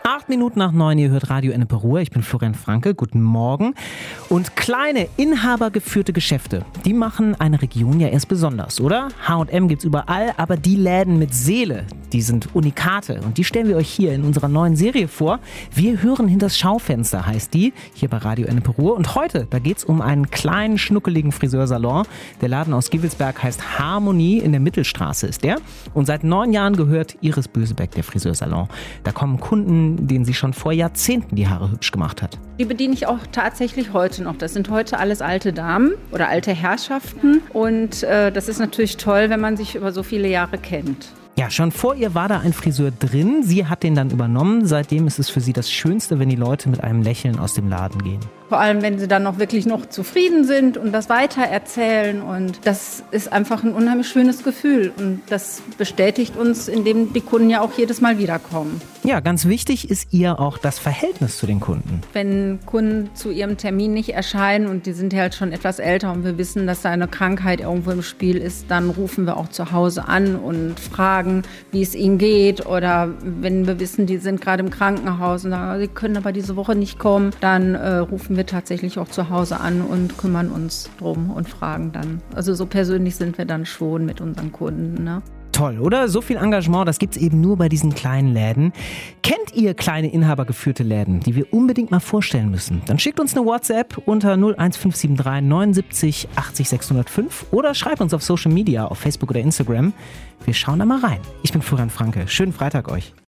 8 Minuten nach 9, ihr hört Radio Ennepe Ruhr. Ich bin Florian Franke, guten Morgen. Und kleine, inhabergeführte Geschäfte, die machen eine Region ja erst besonders, oder? H&M gibt's überall, aber die Läden mit Seele, die sind Unikate. Und die stellen wir euch hier in unserer neuen Serie vor. Wir hören hinters Schaufenster, heißt die, hier bei Radio Ennepe Ruhr. Und heute, da geht's um einen kleinen, schnuckeligen Friseursalon. Der Laden aus Givelsberg heißt Harmonie, in der Mittelstraße ist der. Und seit 9 Jahren gehört Iris Bösebeck der Friseursalon. Da kommen Kunden, denen sie schon vor Jahrzehnten die Haare hübsch gemacht hat. Die bediene ich auch tatsächlich heute noch. Das sind heute alles alte Damen oder alte Herrschaften. Und das ist natürlich toll, wenn man sich über so viele Jahre kennt. Ja, schon vor ihr war da ein Friseur drin. Sie hat den dann übernommen. Seitdem ist es für sie das Schönste, wenn die Leute mit einem Lächeln aus dem Laden gehen. Vor allem, wenn sie dann noch wirklich noch zufrieden sind und das weitererzählen. Und das ist einfach ein unheimlich schönes Gefühl. Und das bestätigt uns, indem die Kunden ja auch jedes Mal wiederkommen. Ja, ganz wichtig ist ihr auch das Verhältnis zu den Kunden. Wenn Kunden zu ihrem Termin nicht erscheinen und die sind halt schon etwas älter und wir wissen, dass da eine Krankheit irgendwo im Spiel ist, dann rufen wir auch zu Hause an und fragen, wie es ihnen geht. Oder wenn wir wissen, die sind gerade im Krankenhaus und sagen, sie können aber diese Woche nicht kommen, dann rufen wir tatsächlich auch zu Hause an und kümmern uns drum und fragen dann. Also so persönlich sind wir dann schon mit unseren Kunden, ne? Toll, oder? So viel Engagement, das gibt's eben nur bei diesen kleinen Läden. Kennt ihr kleine inhabergeführte Läden, die wir unbedingt mal vorstellen müssen? Dann schickt uns eine WhatsApp unter 01573 79 80 605 oder schreibt uns auf Social Media, auf Facebook oder Instagram. Wir schauen da mal rein. Ich bin Florian Franke. Schönen Freitag euch.